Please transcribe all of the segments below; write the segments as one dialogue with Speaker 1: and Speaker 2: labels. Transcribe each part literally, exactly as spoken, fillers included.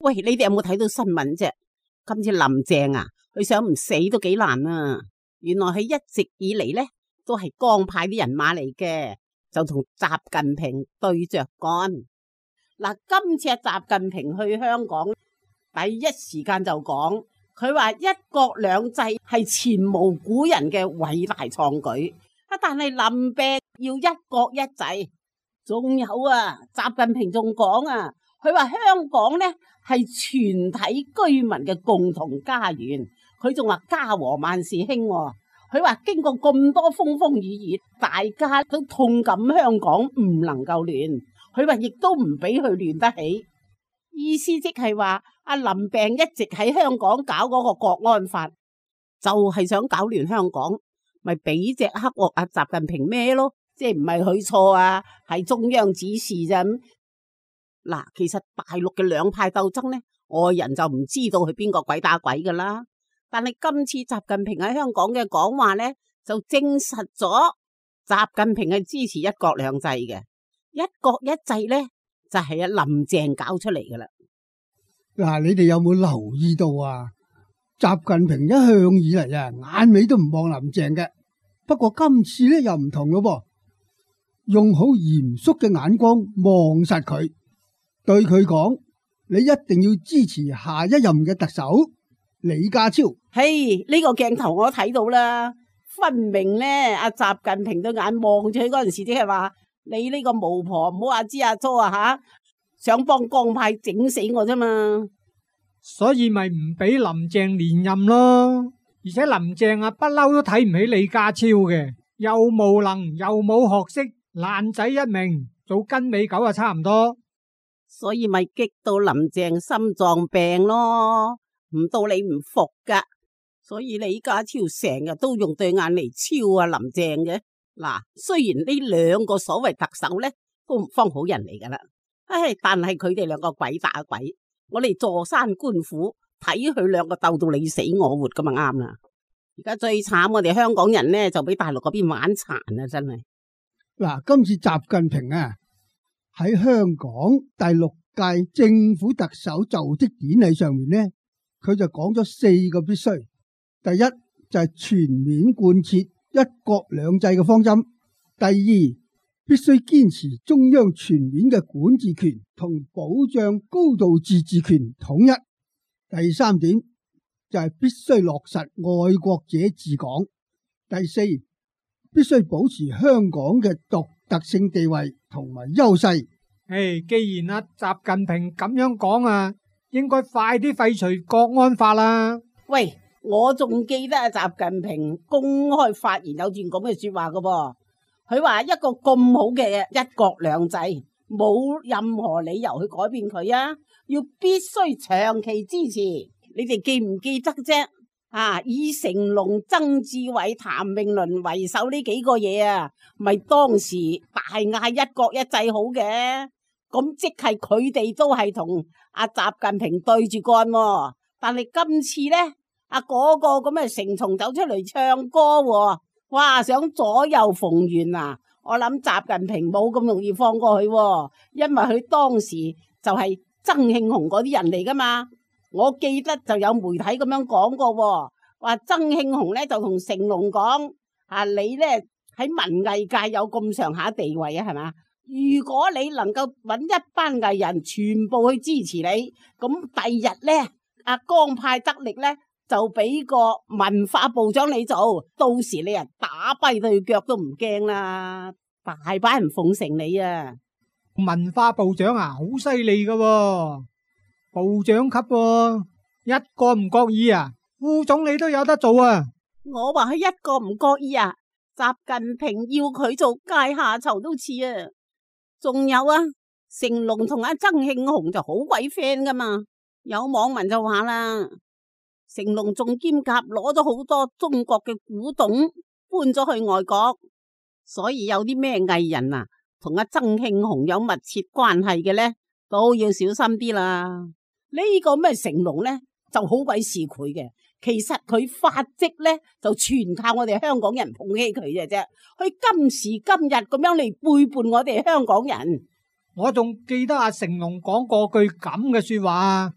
Speaker 1: 喂，你哋有冇睇到新聞啫？今次林鄭啊，佢想唔死都幾難啊！原來佢一直以嚟咧都係江派啲人馬嚟嘅，就同習近平對着幹。嗱，今次阿習近平去香港，第一時間就講，佢話一國兩制係前無古人嘅偉大創舉。啊，但係林鄭要一國一制，仲有啊，習近平仲講啊，佢話香港呢係全體居民嘅共同家園，佢仲話家和萬事興，啊。佢話經過咁多風風雨雨，大家都痛感香港唔能夠亂。佢話亦都唔俾佢亂得起，意思即係話阿林鄭一直喺香港搞嗰個國安法，就係想搞亂香港，咪俾隻黑鑊阿習近平咩咯？即係唔係佢錯啊，係中央指示咋咁。嗱，其實大陸嘅兩派鬥爭呢，外人就唔知道佢邊個鬼打鬼噶啦。但係今次習近平喺香港嘅講話呢，就證實咗習近平係支持一國兩制嘅。一國一制呢，就係阿林鄭搞出嚟噶啦。
Speaker 2: 嗱，你哋有冇留意到啊？習近平一向以嚟啊，眼尾都唔望林鄭嘅。不過今次呢又唔同咯噃，用好嚴肅嘅眼光望實佢，對佢講：你一定要支持下一任嘅特首李家超。
Speaker 1: 嘿，呢個鏡頭我睇到啦，分明呢，阿習近平對眼望住佢嗰陣時，即係話你呢個巫婆唔好話知阿初啊吓，想幫江派整死我啫嘛。
Speaker 3: 所以咪唔俾林鄭連任咯。而且林鄭啊，不嬲都睇唔起李家超嘅，又無能又冇學識，爛仔一名，做跟尾狗啊差唔多。
Speaker 1: 所以咪激到林鄭心臟病咯，唔到你唔服噶。所以李家超成日都用對眼嚟超啊林鄭嘅。嗱，雖然呢兩個所謂特首呢都唔方好人嚟噶啦，唉，但係佢哋兩個鬼打鬼，我哋坐山觀虎，睇佢兩個鬥到你死我活咁啊啱啦！而家最慘，我哋香港人呢就俾大陸嗰邊玩殘啊，真係。
Speaker 2: 嗱，今次習近平啊喺香港第六屆政府特首就職典禮上面呢，佢就講咗四個必須。第一就係全面貫徹一國兩制嘅方針。第二，必須堅持中央全面嘅管治權同保障高度自治權統一。第三點就係必須落實愛國者治港。第四，必須保持香港嘅獨特性地位同埋優勢。
Speaker 3: 誒，既然阿習近平咁樣講啊，應該快啲廢除國安法啦。
Speaker 1: 喂，我仲記得阿習近平公開發言有段咁嘅說話噶噃，佢話一個咁好嘅一國兩制，冇任何理由去改變佢啊，要必須長期支持。你哋記唔記得啫？啊，以成龍、曾志偉、譚詠麟為首呢幾個嘢啊，咪當時大嗌一國一制好嘅，咁即係佢哋都係同阿習近平對住幹喎。但係今次呢，阿嗰個咁嘅成龍走出嚟唱歌喎，哇，想左右逢源啊！我諗習近平冇咁容易放過佢喎，因為佢當時就係曾慶紅嗰啲人嚟噶嘛。我記得就有媒體咁樣講過，話曾慶紅咧就同成龍講：啊，你咧喺文藝界有咁上下地位啊，係嘛？如果你能夠搵一班藝人全部去支持你，咁第日咧，阿江派得力咧，就俾個文化部長你做，到時你啊打跛對腳都唔驚啦，大把人奉承你啊！
Speaker 3: 文化部長啊，好犀利噶喎！部長級喎，一個唔覺意啊，副總理都有得做啊！
Speaker 1: 我話佢一個唔覺意啊，習近平要佢做階下囚都似啊！仲有啊，成龍同阿曾慶紅就好鬼 friend 噶嘛，有網民就話啦，成龍仲兼夾攞咗好多中國嘅古董搬咗去外國，所以有啲咩藝人啊同阿曾慶紅有密切關係嘅呢，都要小心啲啦。呢個咩成龍呢就好鬼視佢嘅，其實佢發跡呢就全靠我哋香港人捧起佢嘅啫。佢今時今日咁樣嚟背叛我哋香港人，
Speaker 3: 我仲記得阿成龍講過句咁嘅說話，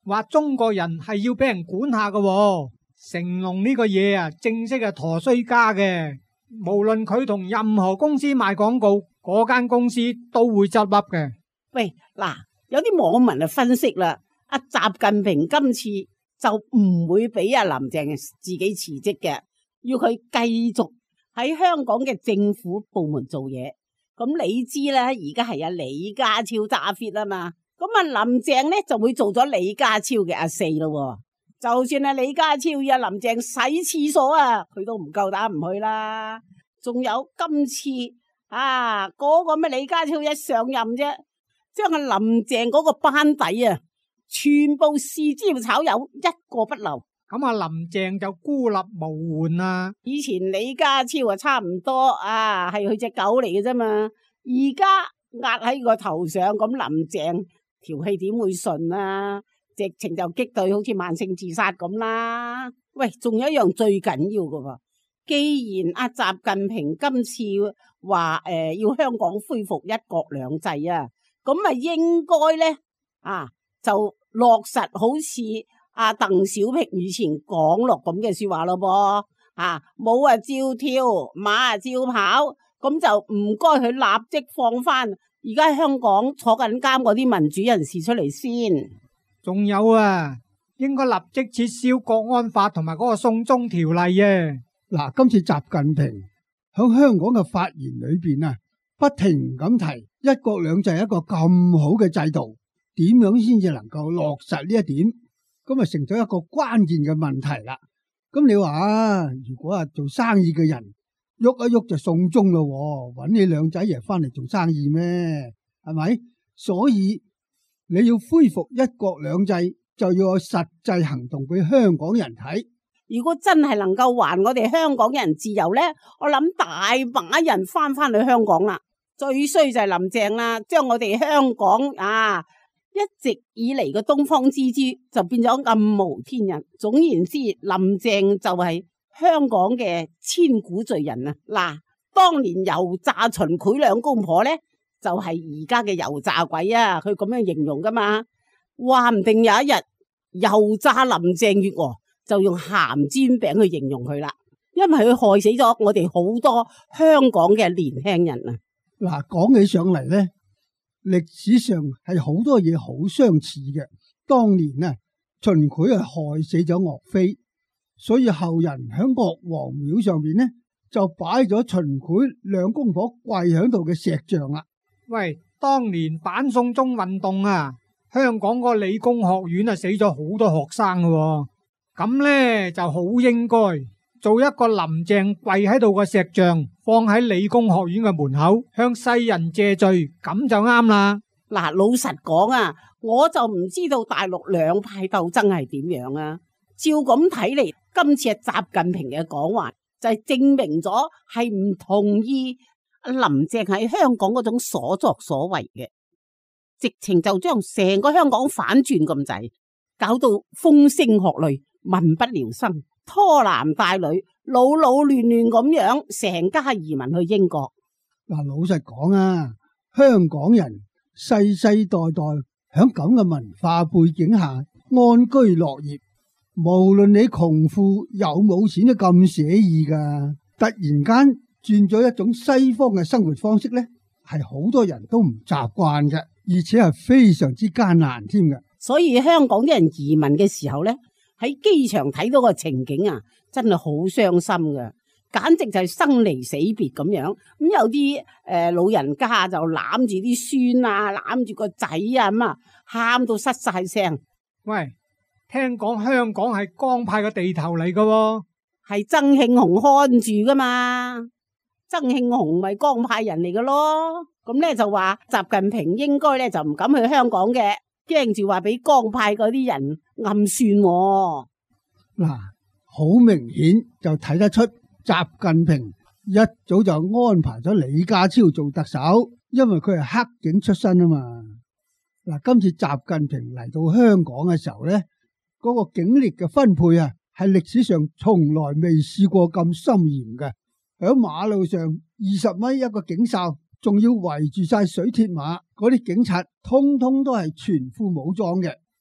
Speaker 3: 話中國人係要俾人管下嘅喎。成龍呢個嘢啊，正式係陀衰家嘅，無論佢同任何公司賣廣告，嗰間公司都會執笠嘅。
Speaker 1: 喂，嗱，有啲網民啊分析啦，阿習近平今次就唔會俾阿林鄭自己辭職嘅，要佢繼續喺香港嘅政府部門做嘢。咁你知咧，而家係阿李家超揸 fit 啊嘛，咁啊林鄭咧就會做咗李家超嘅阿四咯。就算係李家超要阿林鄭洗廁所啊，佢都唔夠膽唔去啦。仲有今次啊，嗰個咩李家超一上任啫，將阿林鄭嗰個班底啊，全部試招炒魷，一個不留。
Speaker 3: 咁啊，林鄭就孤立無援啦。
Speaker 1: 以前李家超啊，差唔多啊，係佢隻狗嚟嘅啫嘛。而家壓喺個頭上，咁林鄭條氣點會順啊？直情就激到好似慢性自殺咁啦。喂，仲有一樣最緊要嘅喎，既然阿習近平今次話誒、呃、要香港恢復一國兩制啊，咁啊應該咧啊就落實好似阿鄧小平以前講落咁嘅說話咯噃，啊冇啊照跳，馬啊照跑，咁就唔該佢立即放翻而家喺香港坐緊監嗰啲民主人士出嚟先。
Speaker 3: 仲有啊，應該立即撤銷國安法同埋嗰個送中條例啊！
Speaker 2: 嗱，今次習近平響香港嘅發言裏邊啊，不停咁提一國兩制係一個咁好嘅制度，點樣先至能夠落實呢一點？咁啊成咗一個關鍵嘅問題啦。咁你話啊，如果啊做生意嘅人喐一喐就送中咯，搵你兩仔爺翻嚟做生意咩？係咪？所以你要恢復一國兩制，就要有實際行動俾香港人睇。
Speaker 1: 如果真係能夠還我哋香港人自由呢，我諗大把人翻翻去香港啦。最衰就係林鄭啦，將我哋香港啊一直以嚟嘅東方之珠就變咗暗無天日。總言之，林鄭就係香港嘅千古罪人啊！嗱，當年油炸秦檜兩公婆呢，就係而家嘅油炸鬼啊！佢咁樣形容噶嘛，話唔定有一日油炸林鄭月娥就用鹹煎餅去形容佢啦，因為佢害死咗我哋好多香港嘅年輕人啊！
Speaker 2: 嗱，講起上嚟咧，歷史上係好多嘢好相似嘅。當年啊，秦檜係害死咗岳飛，所以後人喺岳王廟上邊呢，就擺咗秦檜兩公婆跪喺度嘅石像啦。
Speaker 3: 喂，當年反送中運動啊，香港個理工學院啊死咗好多學生嘅喎，咁呢就好應該做一個林鄭跪喺度嘅石像，放喺理工學院嘅門口，向世人謝罪，咁就啱啦。
Speaker 1: 嗱，老實講啊，我就唔知道大陸兩派鬥爭係點樣啊。照咁睇嚟，今次係習近平嘅講話就係證明咗係唔同意林鄭喺香港嗰種所作所為嘅，直情就將成個香港反轉咁滯，搞到風聲鶴唳，民不聊生，拖男帶女，老老亂亂咁樣，成家移民去英國。
Speaker 2: 嗱，老實講啊，香港人世世代代響咁嘅文化背景下安居樂業，無論你窮富有冇錢都咁寫意噶。突然間轉咗一種西方嘅生活方式呢，係好多人都唔習慣嘅，而且係非常之艱難添嘅。
Speaker 1: 所以香港啲人移民嘅時候呢，喺機場睇到個情景啊，真係好傷心噶，簡直就係生離死別咁樣。咁有啲誒、呃、老人家就攬住啲孫啊，攬住個仔啊，咁啊喊到失晒聲。
Speaker 3: 喂，聽講香港係江派嘅地頭嚟噶喎，
Speaker 1: 係曾慶紅看住噶嘛？曾慶紅咪江派人嚟噶咯。咁咧就話習近平應該咧就唔敢去香港嘅，驚住話俾江派嗰啲人暗算喎。
Speaker 2: 嗱，好明顯就睇得出習近平一早就安排咗李家超做特首，因為佢係黑警出身啊嘛。嗱，今次習近平嚟到香港嘅時候咧，嗰個警力嘅分配啊，係歷史上從來未試過咁森嚴嘅。喺馬路上二十米一個警哨，仲要圍住晒水鐵馬，嗰啲警察通通都係全副武裝嘅。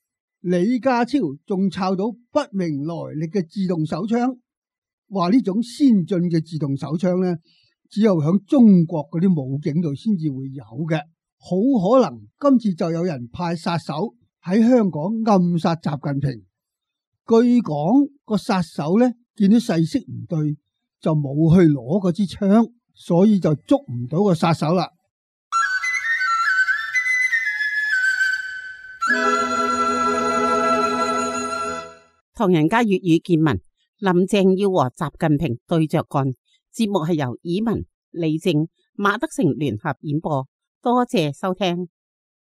Speaker 2: 李家超仲抄到不明來歷嘅自動手槍，話呢種先進嘅自動手槍呢，只有響中國嗰啲武警度先至會有嘅，好可能今次就有人派殺手喺香港暗殺習近平。據講個殺手呢，見到勢色唔對，就冇去攞嗰支槍，所以就捉唔到個殺手啦。
Speaker 1: 唐人街粵語見聞，林鄭要和習近平對着幹。節目係由以文、李正、馬德成聯合演播，多謝收聽。